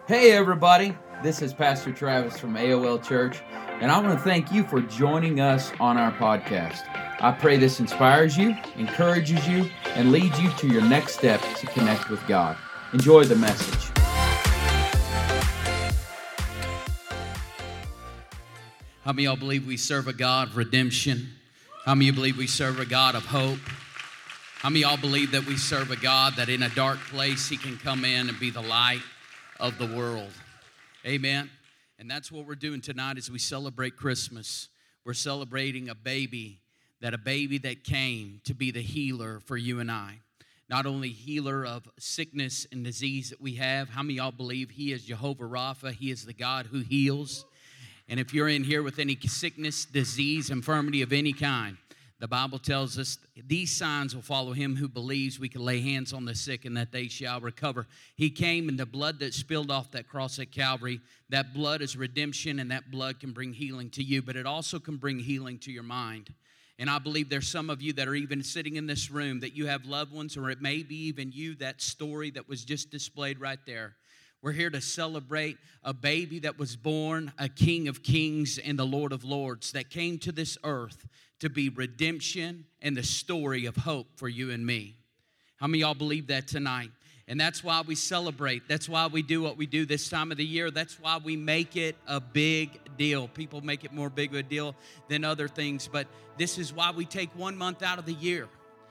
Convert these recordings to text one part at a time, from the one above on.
Hey everybody, this is Pastor Travis from AOL Church, and I want to thank you for joining us on our podcast. I pray this inspires you, encourages you, and leads you to your next step to connect with God. Enjoy the message. How many of y'all believe we serve a God of redemption? How many of you believe we serve a God of hope? How many of y'all believe that we serve a God that in a dark place He can come in and be the light of the world? Amen. And that's what we're doing tonight as we celebrate Christmas. We're celebrating a baby that came to be the healer for you and I. Not only healer of sickness and disease that we have. How many of y'all believe He is Jehovah Rapha? He is the God who heals. And if you're in here with any sickness, disease, infirmity of any kind, the Bible tells us these signs will follow him who believes. We can lay hands on the sick and that they shall recover. He came, and the blood that spilled off that cross at Calvary, that blood is redemption, and that blood can bring healing to you, but it also can bring healing to your mind. And I believe there's some of you that are even sitting in this room that you have loved ones, or it may be even you, that story that was just displayed right there. We're here to celebrate a baby that was born, a King of Kings and the Lord of Lords, that came to this earth to be redemption and the story of hope for you and me. How many of y'all believe that tonight? And that's why we celebrate. That's why we do what we do this time of the year. That's why we make it a big deal. People make it more big of a deal than other things, but this is why we take 1 month out of the year.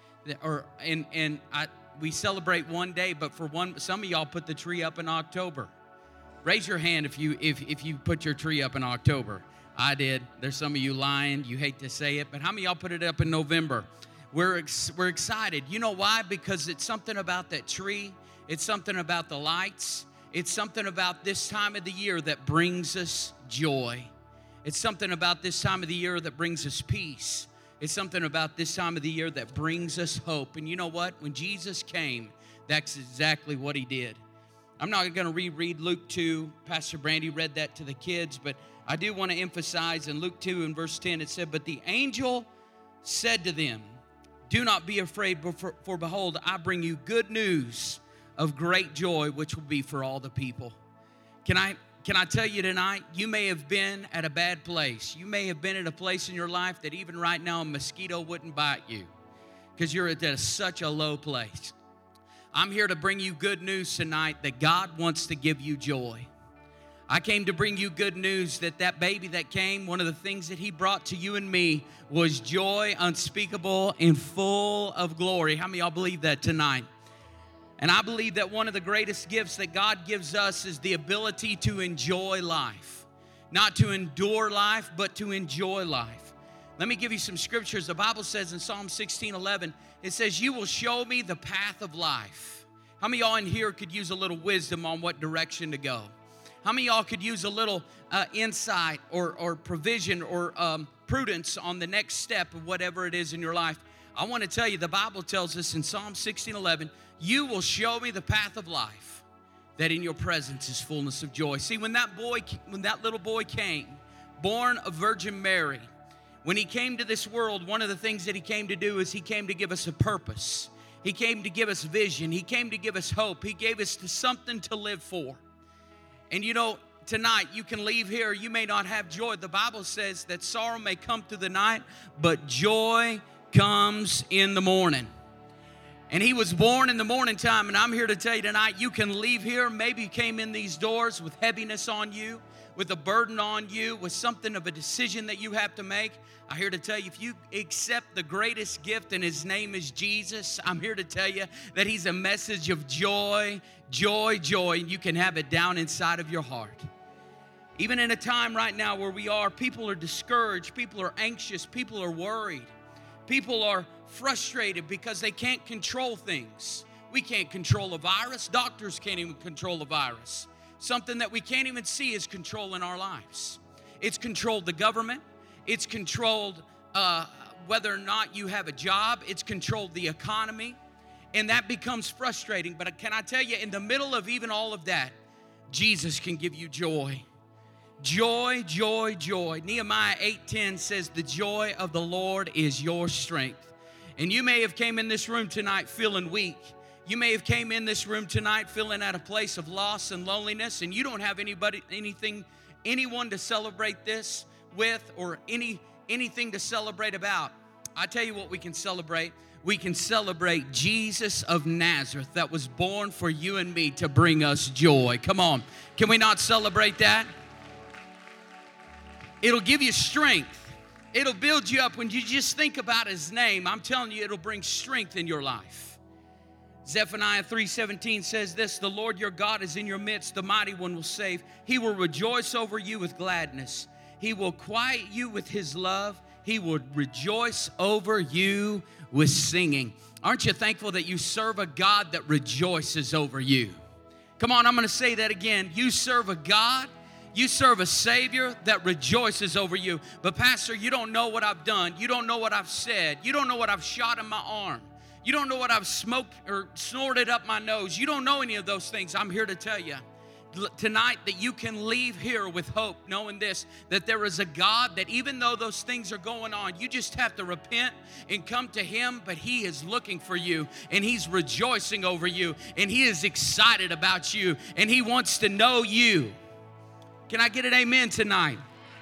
We celebrate one day, but some of y'all put the tree up in October. Raise your hand if you put your tree up in October. I did. There's some of you lying. You hate to say it, but how many of y'all put it up in November? We're excited. You know why? Because it's something about that tree. It's something about the lights. It's something about this time of the year that brings us joy. It's something about this time of the year that brings us peace. It's something about this time of the year that brings us hope. And you know what? When Jesus came, that's exactly what He did. I'm not going to reread Luke 2. Pastor Brandy read that to the kids, but I do want to emphasize in Luke 2 and verse 10, it said, "But the angel said to them, 'Do not be afraid, for behold, I bring you good news of great joy, which will be for all the people.'" Can I tell you tonight, you may have been at a bad place. You may have been at a place in your life that even right now a mosquito wouldn't bite you because you're at such a low place. I'm here to bring you good news tonight that God wants to give you joy. I came to bring you good news that baby that came, one of the things that He brought to you and me was joy unspeakable and full of glory. How many of y'all believe that tonight? And I believe that one of the greatest gifts that God gives us is the ability to enjoy life. Not to endure life, but to enjoy life. Let me give you some scriptures. The Bible says in Psalm 16:11, it says, "You will show me the path of life." How many of y'all in here could use a little wisdom on what direction to go? How many of y'all could use a little insight or provision or prudence on the next step of whatever it is in your life? I want to tell you, the Bible tells us in Psalm 16:11, "You will show me the path of life, that in your presence is fullness of joy." See, when that little boy came, born of Virgin Mary, when He came to this world, one of the things that He came to do is He came to give us a purpose. He came to give us vision. He came to give us hope. He gave us something to live for. And you know, tonight you can leave here, you may not have joy. The Bible says that sorrow may come through the night, but joy comes in the morning. And He was born in the morning time, and I'm here to tell you tonight, you can leave here, maybe you came in these doors with heaviness on you, with a burden on you, with something of a decision that you have to make. I'm here to tell you, if you accept the greatest gift and His name is Jesus, I'm here to tell you that He's a message of joy, joy, joy, and you can have it down inside of your heart. Even in a time right now where we are, people are discouraged, people are anxious, people are worried. People are frustrated because they can't control things. We can't control a virus. Doctors can't even control a virus. Something that we can't even see is controlling our lives. It's controlled the government. It's controlled whether or not you have a job. It's controlled the economy. And that becomes frustrating. But can I tell you, in the middle of even all of that, Jesus can give you joy. Joy, joy, joy. Nehemiah 8:10 says, "The joy of the Lord is your strength." And you may have came in this room tonight feeling weak. You may have came in this room tonight feeling at a place of loss and loneliness, and you don't have anyone to celebrate this with, or anything to celebrate about. I tell you what we can celebrate. We can celebrate Jesus of Nazareth that was born for you and me to bring us joy. Come on. Can we not celebrate that? It'll give you strength. It'll build you up when you just think about his name. I'm telling you, it'll bring strength in your life. Zephaniah 3:17 says this, the Lord your God is in your midst, the mighty one will save. He will rejoice over you with gladness. He will quiet you with his love. He will rejoice over you with singing. Aren't you thankful that you serve a God that rejoices over you? Come on, I'm going to say that again. You serve a God, you serve a Savior that rejoices over you. But Pastor, you don't know what I've done. You don't know what I've said. You don't know what I've shot in my arm. You don't know what I've smoked or snorted up my nose. You don't know any of those things. I'm here to tell you tonight that you can leave here with hope, knowing this, that there is a God that even though those things are going on, you just have to repent and come to him, but he is looking for you, and he's rejoicing over you, and he is excited about you, and he wants to know you. Can I get an amen tonight?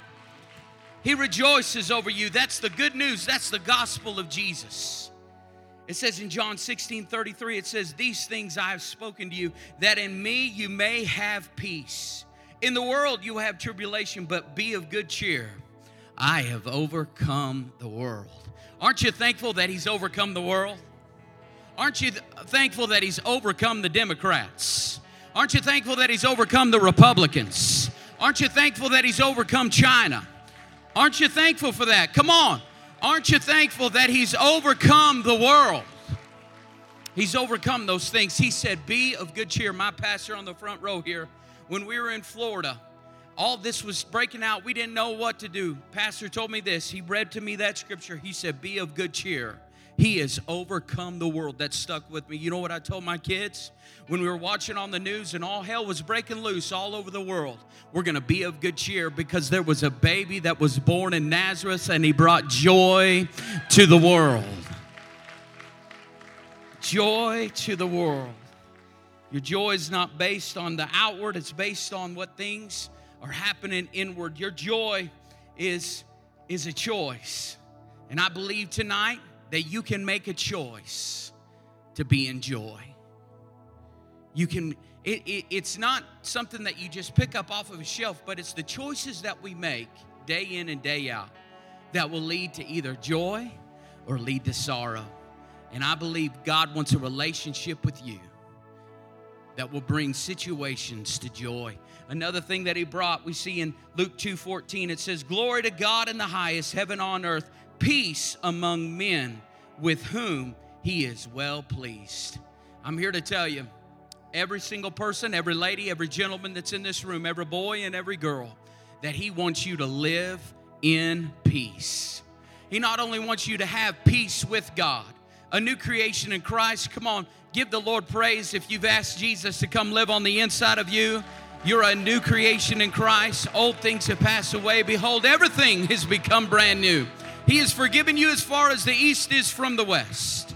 He rejoices over you. That's the good news. That's the gospel of Jesus. It says in John 16:33, it says, these things I have spoken to you, that in me you may have peace. In the world you will have tribulation, but be of good cheer. I have overcome the world. Aren't you thankful that he's overcome the world? Aren't you thankful that he's overcome the Democrats? Aren't you thankful that he's overcome the Republicans? Aren't you thankful that he's overcome China? Aren't you thankful for that? Come on. Aren't you thankful that he's overcome the world? He's overcome those things. He said, be of good cheer. My pastor on the front row here, when we were in Florida, all this was breaking out. We didn't know what to do. Pastor told me this. He read to me that scripture. He said, be of good cheer. He has overcome the world. That stuck with me. You know what I told my kids? When we were watching on the news and all hell was breaking loose all over the world, we're going to be of good cheer because there was a baby that was born in Nazareth and he brought joy to the world. Joy to the world. Your joy is not based on the outward. It's based on what things are happening inward. Your joy is a choice. And I believe tonight that you can make a choice to be in joy. You can. It's not something that you just pick up off of a shelf, but it's the choices that we make day in and day out that will lead to either joy or lead to sorrow. And I believe God wants a relationship with you that will bring situations to joy. Another thing that he brought, we see in Luke 2:14, it says, glory to God in the highest, heaven on earth, peace among men with whom he is well pleased. I'm here to tell you, every single person, every lady, every gentleman that's in this room, every boy and every girl, that he wants you to live in peace. He not only wants you to have peace with God, a new creation in Christ. Come on, give the Lord praise if you've asked Jesus to come live on the inside of you. You're a new creation in Christ. Old things have passed away. Behold, everything has become brand new. He has forgiven you as far as the east is from the west.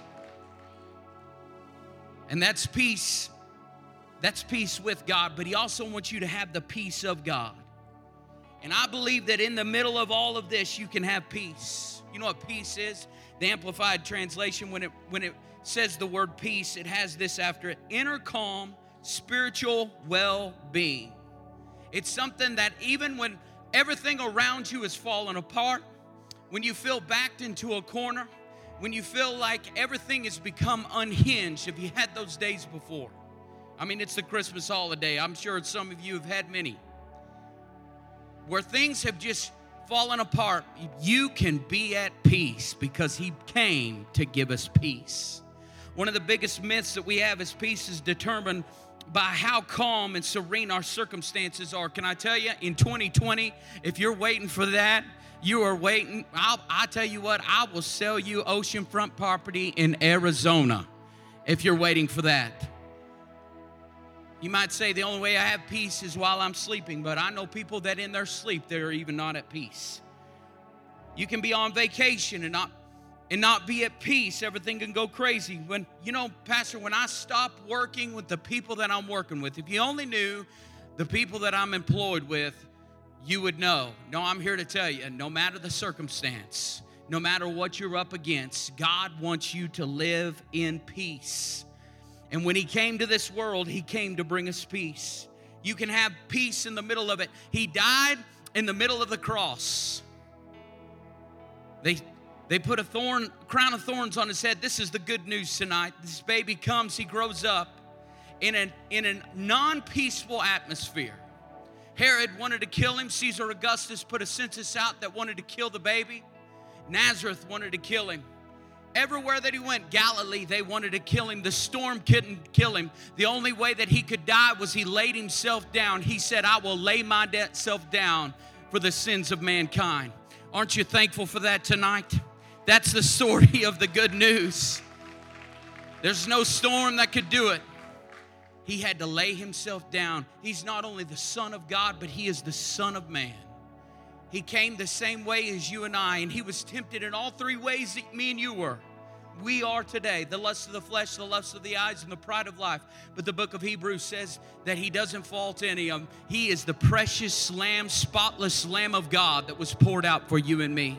And that's peace. That's peace with God, but he also wants you to have the peace of God. And I believe that in the middle of all of this, you can have peace. You know what peace is? The Amplified Translation, when it says the word peace, it has this after it: inner calm, spiritual well-being. It's something that even when everything around you is falling apart, when you feel backed into a corner, when you feel like everything has become unhinged. Have you had those days before? I mean, it's the Christmas holiday. I'm sure some of you have had many. Where things have just fallen apart, you can be at peace because he came to give us peace. One of the biggest myths that we have is peace is determined by how calm and serene our circumstances are. Can I tell you, in 2020, if you're waiting for that, you are waiting. I'll tell you what, I will sell you oceanfront property in Arizona if you're waiting for that. You might say the only way I have peace is while I'm sleeping, but I know people that in their sleep, they're even not at peace. You can be on vacation and not and not be at peace, everything can go crazy. Pastor, when I stop working with the people that I'm working with, if you only knew the people that I'm employed with, you would know. No, I'm here to tell you, no matter the circumstance, no matter what you're up against, God wants you to live in peace. And when he came to this world, he came to bring us peace. You can have peace in the middle of it. He died in the middle of the cross. They put a crown of thorns on his head. This is the good news tonight. This baby comes, he grows up in a non-peaceful atmosphere. Herod wanted to kill him. Caesar Augustus put a census out that wanted to kill the baby. Nazareth wanted to kill him. Everywhere that he went, Galilee, they wanted to kill him. The storm couldn't kill him. The only way that he could die was he laid himself down. He said, I will lay myself down for the sins of mankind. Aren't you thankful for that tonight? That's the story of the good news. There's no storm that could do it. He had to lay himself down. He's not only the Son of God, but he is the Son of Man. He came the same way as you and I, and he was tempted in all three ways that me and you were. We are today, the lust of the flesh, the lust of the eyes, and the pride of life. But the book of Hebrews says that he doesn't fall to any of them. He is the precious lamb, spotless Lamb of God that was poured out for you and me.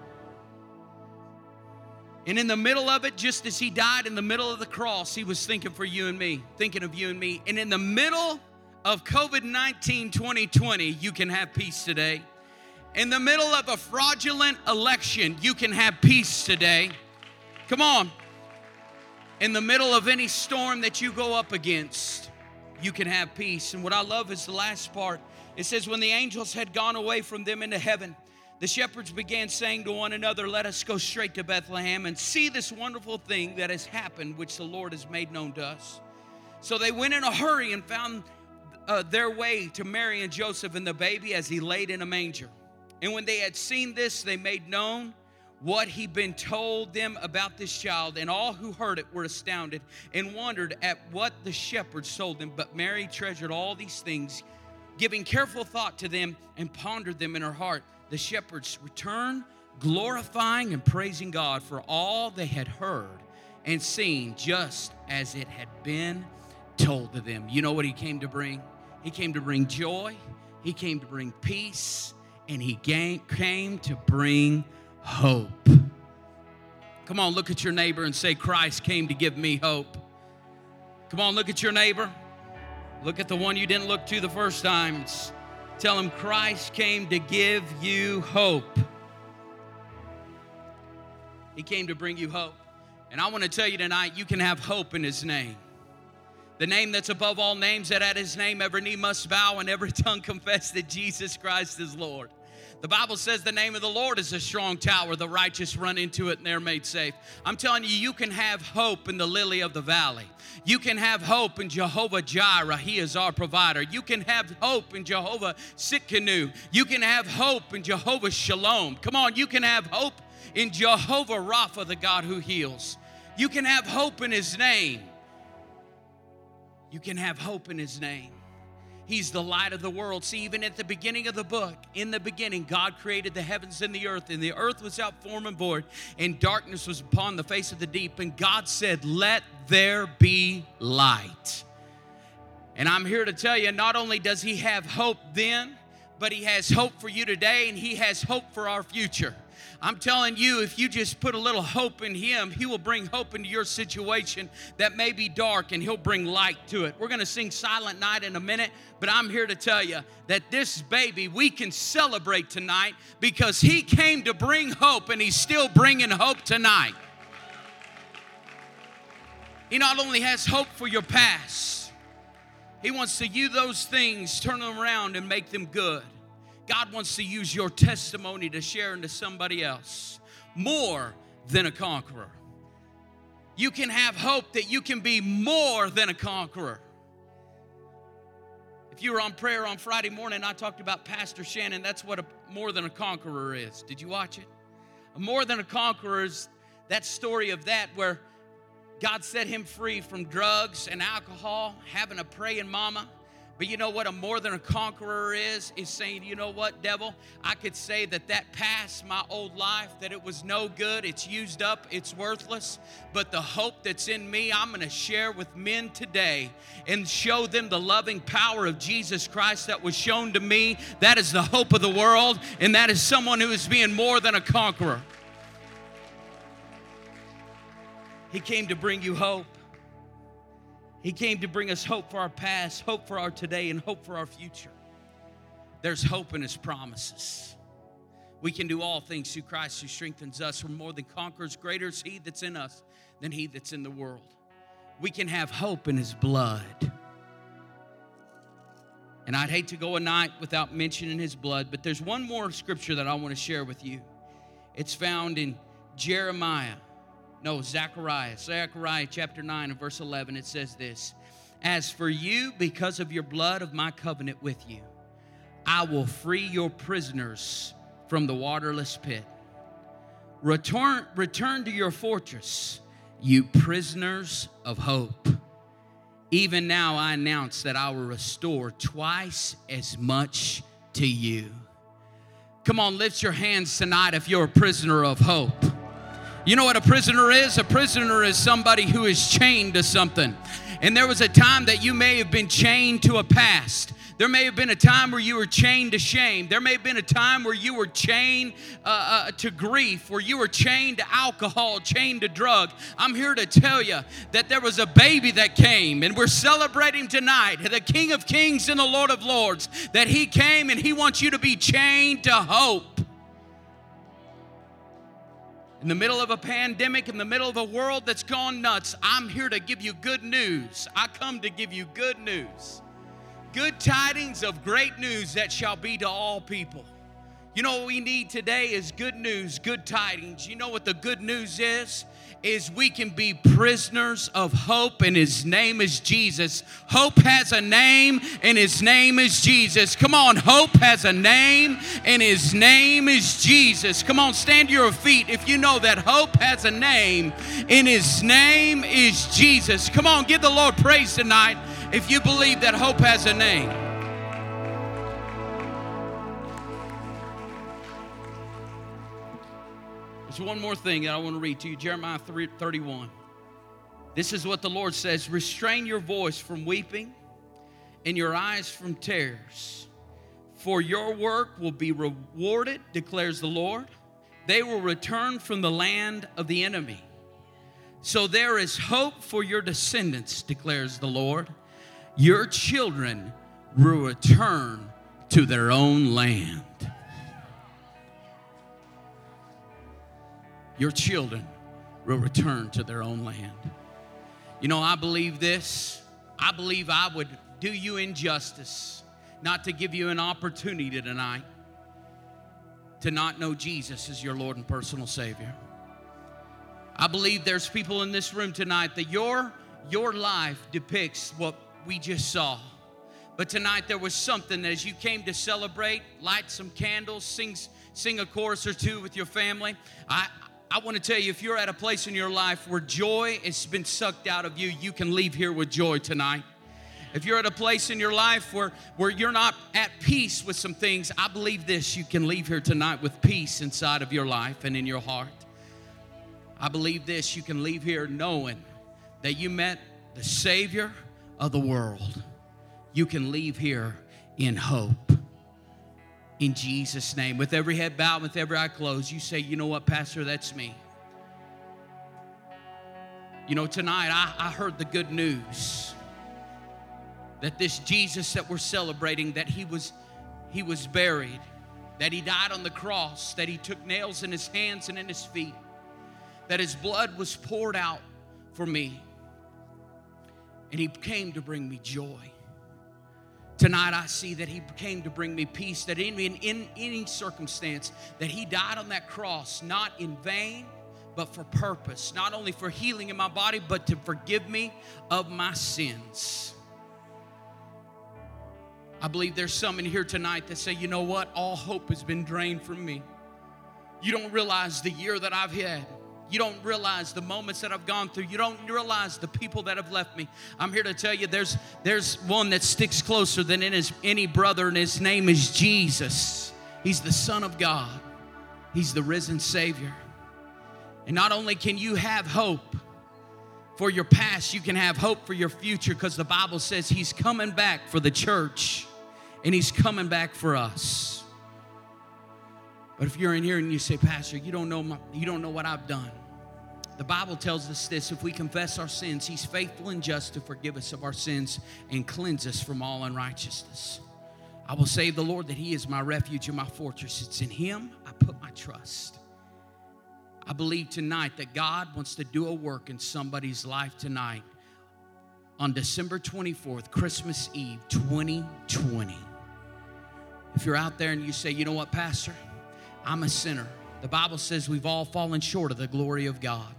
And in the middle of it, just as he died in the middle of the cross, he was thinking for you and me, thinking of you and me. And in the middle of COVID-19 2020, you can have peace today. In the middle of a fraudulent election, you can have peace today. Come on. In the middle of any storm that you go up against, you can have peace. And what I love is the last part. It says, when the angels had gone away from them into heaven, the shepherds began saying to one another, let us go straight to Bethlehem and see this wonderful thing that has happened, which the Lord has made known to us. So they went in a hurry and found their way to Mary and Joseph and the baby as he laid in a manger. And when they had seen this, they made known what he'd been told them about this child. And all who heard it were astounded and wondered at what the shepherds told them. But Mary treasured all these things, giving careful thought to them, and pondered them in her heart. The shepherds returned, glorifying and praising God for all they had heard and seen, just as it had been told to them. You know what he came to bring? He came to bring joy. He came to bring peace. And he came to bring hope. Come on, look at your neighbor and say, Christ came to give me hope. Come on, look at your neighbor. Look at the one you didn't look to the first time. Tell him, Christ came to give you hope. He came to bring you hope. And I want to tell you tonight, you can have hope in his name. The name that's above all names, that at his name every knee must bow and every tongue confess that Jesus Christ is Lord. The Bible says the name of the Lord is a strong tower. The righteous run into it and they're made safe. I'm telling you, you can have hope in the lily of the valley. You can have hope in Jehovah Jireh. He is our provider. You can have hope in Jehovah Tsidkenu. You can have hope in Jehovah Shalom. Come on, you can have hope in Jehovah Rapha, the God who heals. You can have hope in his name. You can have hope in his name. He's the light of the world. See, even at the beginning of the book, in the beginning, God created the heavens and the earth was out form and void, and darkness was upon the face of the deep. And God said, let there be light. And I'm here to tell you, not only does he have hope then, but he has hope for you today, and he has hope for our future. I'm telling you, if you just put a little hope in him, he will bring hope into your situation that may be dark, and he'll bring light to it. We're going to sing Silent Night in a minute, but I'm here to tell you that this baby, we can celebrate tonight because he came to bring hope, and he's still bringing hope tonight. He not only has hope for your past, he wants to use those things, turn them around, and make them good. God wants to use your testimony to share into somebody else. More than a conqueror. You can have hope that you can be more than a conqueror. If you were on prayer on Friday morning, I talked about Pastor Shannon. That's what a more than a conqueror is. Did you watch it? A more than a conqueror is that story of that where God set him free from drugs and alcohol, having a praying mama. But you know what a more than a conqueror is saying, you know what, devil, I could say that past, my old life, that it was no good, it's used up, it's worthless. But the hope that's in me, I'm going to share with men today and show them the loving power of Jesus Christ that was shown to me. That is the hope of the world, and that is someone who is being more than a conqueror. He came to bring you hope. He came to bring us hope for our past, hope for our today, and hope for our future. There's hope in His promises. We can do all things through Christ who strengthens us. We're more than conquerors. Greater is He that's in us than he that's in the world. We can have hope in His blood. And I'd hate to go a night without mentioning His blood, but there's one more scripture that I want to share with you. It's found in Zechariah chapter 9 and verse 11. It says this: "As for you, because of your blood of my covenant with you, I will free your prisoners from the waterless pit. Return to your fortress, you prisoners of hope. Even now I announce that I will restore twice as much to you." Come on, lift your hands tonight if you're a prisoner of hope. You know what a prisoner is? A prisoner is somebody who is chained to something. And there was a time that you may have been chained to a past. There may have been a time where you were chained to shame. There may have been a time where you were chained to grief, where you were chained to alcohol, chained to drug. I'm here to tell you that there was a baby that came, and we're celebrating tonight, the King of Kings and the Lord of Lords, that He came and He wants you to be chained to hope. In the middle of a pandemic, in the middle of a world that's gone nuts, I'm here to give you good news. I come to give you good news. Good tidings of great news that shall be to all people. You know what we need today is good news, good tidings. You know what the good news is? Is we can be prisoners of hope, and His name is Jesus. Hope has a name, and His name is Jesus. Come on, hope has a name, and His name is Jesus. Come on, stand to your feet if you know that hope has a name, and His name is Jesus. Come on, give the Lord praise tonight if you believe that hope has a name. There's one more thing that I want to read to you, Jeremiah 3:31. This is what the Lord says: "Restrain your voice from weeping and your eyes from tears, for your work will be rewarded, declares the Lord. They will return from the land of the enemy. So there is hope for your descendants, declares the Lord. Your children will return to their own land." Your children will return to their own land. You know, I believe this. I believe I would do you injustice not to give you an opportunity tonight to not know Jesus as your Lord and personal Savior. I believe there's people in this room tonight that your life depicts what we just saw. But tonight there was something that as you came to celebrate, light some candles, sing a chorus or two with your family. I want to tell you, if you're at a place in your life where joy has been sucked out of you, you can leave here with joy tonight. If you're at a place in your life where you're not at peace with some things, I believe this: you can leave here tonight with peace inside of your life and in your heart. I believe this: you can leave here knowing that you met the Savior of the world. You can leave here in hope. In Jesus' name, with every head bowed, with every eye closed, you say, "You know what, Pastor, that's me." You know, tonight I heard the good news that this Jesus that we're celebrating, that he was buried, that He died on the cross, that He took nails in His hands and in His feet, that His blood was poured out for me, and He came to bring me joy. Tonight I see that He came to bring me peace, that in any circumstance, that He died on that cross, not in vain, but for purpose. Not only for healing in my body, but to forgive me of my sins. I believe there's some in here tonight that say, "You know what? All hope has been drained from me. You don't realize the year that I've had. You don't realize the moments that I've gone through. You don't realize the people that have left me. I'm here to tell you there's one that sticks closer than any brother, and his name is Jesus. He's the Son of God. He's the risen Savior. And not only can you have hope for your past, you can have hope for your future, because the Bible says He's coming back for the church, and He's coming back for us. But if you're in here and you say, Pastor, you don't know what I've done. The Bible tells us this: if we confess our sins, He's faithful and just to forgive us of our sins and cleanse us from all unrighteousness. I will say of the Lord that He is my refuge and my fortress. It's in Him I put my trust. I believe tonight that God wants to do a work in somebody's life tonight on December 24th, Christmas Eve, 2020. If you're out there and you say, you know what, Pastor, I'm a sinner. The Bible says we've all fallen short of the glory of God.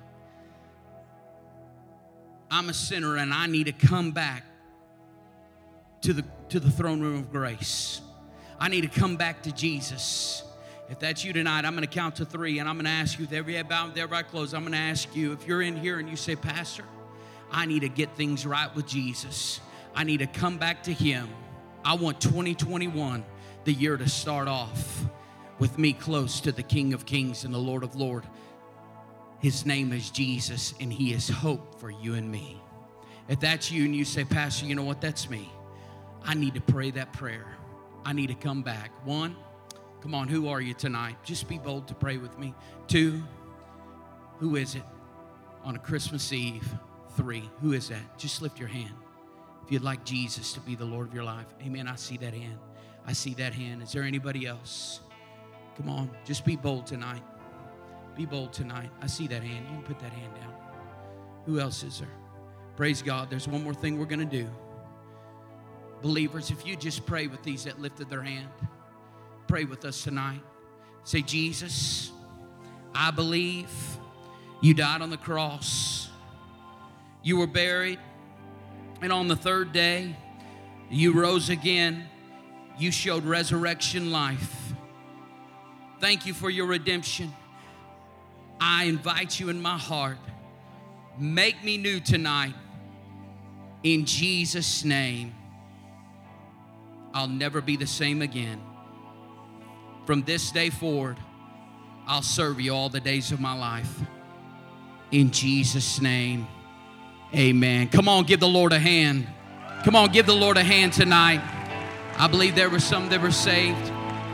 I'm a sinner and I need to come back to the throne room of grace. I need to come back to Jesus. If that's you tonight, I'm going to count to 3, and I'm going to ask you, with every head bowed, everybody closed, I'm going to ask you, if you're in here and you say, Pastor, I need to get things right with Jesus. I need to come back to Him. I want 2021, the year to start off with me close to the King of Kings and the Lord of Lords. His name is Jesus, and He is hope for you and me. If that's you and you say, Pastor, you know what, that's me. I need to pray that prayer. I need to come back. 1, come on, who are you tonight? Just be bold to pray with me. 2, who is it on a Christmas Eve? 3, who is that? Just lift your hand if you'd like Jesus to be the Lord of your life. Amen, I see that hand. I see that hand. Is there anybody else? Come on, just be bold tonight. Be bold tonight. I see that hand. You can put that hand down. Who else is there? Praise God. There's one more thing we're going to do. Believers, if you just pray with these that lifted their hand, pray with us tonight. Say, Jesus, I believe You died on the cross. You were buried. And on the 3rd day, You rose again. You showed resurrection life. Thank You for Your redemption. I invite You in my heart. Make me new tonight. In Jesus' name. I'll never be the same again. From this day forward, I'll serve You all the days of my life. In Jesus' name, amen. Come on, give the Lord a hand. Come on, give the Lord a hand tonight. I believe there were some that were saved.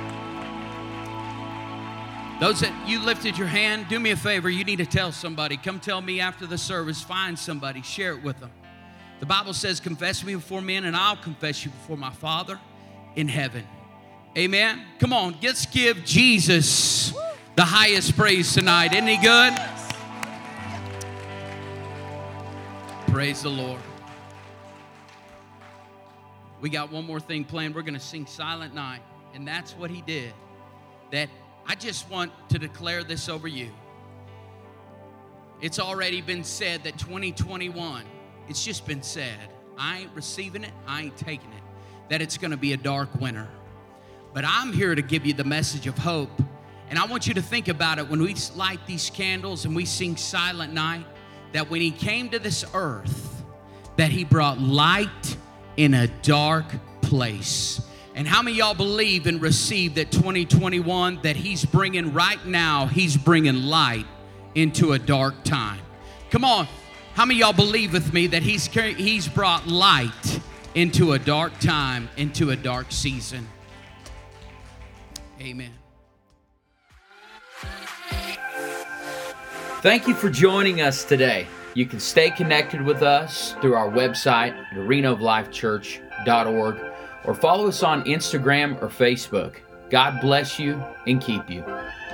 Those that you lifted your hand, do me a favor. You need to tell somebody. Come tell me after the service. Find somebody. Share it with them. The Bible says, confess Me before men, and I'll confess You before my Father in heaven. Amen. Come on, let's give Jesus the highest praise tonight. Isn't He good? Praise the Lord. We got one more thing planned. We're going to sing Silent Night, and that's what He did. That I just want to declare this over you. It's already been said that 2021, it's just been said. I ain't receiving it. I ain't taking it. That it's going to be a dark winter. But I'm here to give you the message of hope. And I want you to think about it when we light these candles and we sing Silent Night, that when He came to this earth, that He brought light in a dark place. And how many of y'all believe and receive that 2021, that He's bringing right now, He's bringing light into a dark time? Come on. How many of y'all believe with me that He's brought light into a dark time, into a dark season? Amen. Thank you for joining us today. You can stay connected with us through our website at arenaoflifechurch.org or follow us on Instagram or Facebook. God bless you and keep you.